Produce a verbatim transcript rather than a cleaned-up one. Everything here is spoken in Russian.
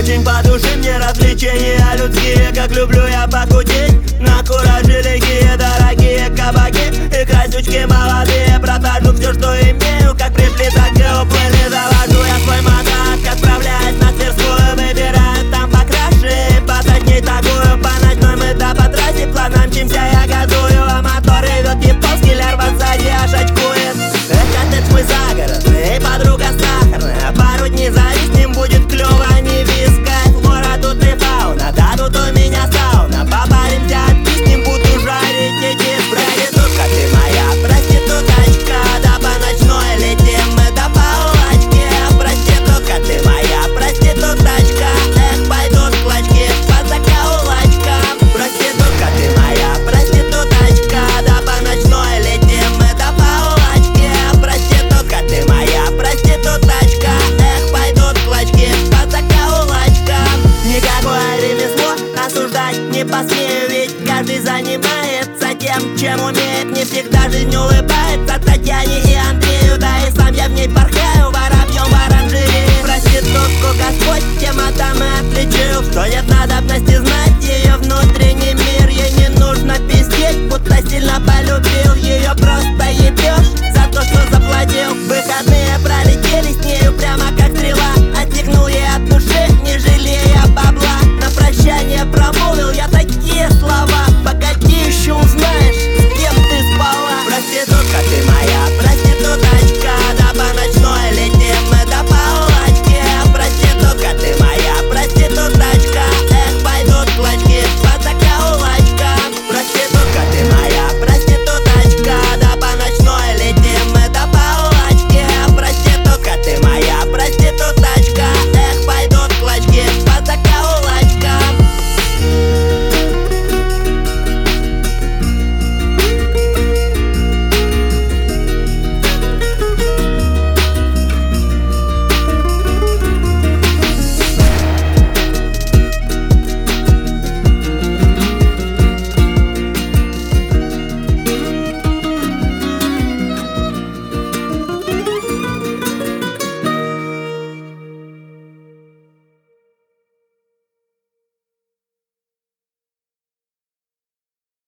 Очень по душе мне развлечения людские, как люблю я похудеть. На кураже лихие, дорогие кабаки и красючки молодые. Просажу все, что имею, как пришли, так и уплыли. Завожу я свой мотор, отправляюсь на Тверскую. Выбираю там покраше, посадней такую. По ночной мы да по трассе, планом мчимся, я газую. А мотор ревет японский, лярва сзади аж очкует. Эх, коттедж мой загородный, подруга сахарная. Пару дней зависнем, будет клёво, не виска. Мора тут и фауна, да тут у меня сауна. Попаримся, отписнем, буду жарить эти проститутка ты моя, проституточка. Да по ночной летим мы до палочки. Проститутка ты моя, проституточка. Эх, пойдут клочки по закоулочкам. Проститутка ты моя, проституточка. Да по ночной летим мы до палочки. Проститутка ты моя, проституточка. Эх, пойдут клочки по закоулочкам. Никакое ремесло осуждать не посмею, ведь каждый занимается тем, чем умеет. Не всегда жизнь улыбается Татьяне и Андрею, да и сам я в ней порхаю воробьем в оранжерее. Проститутку Господь тем отдам и отличил, что нет надобности знать.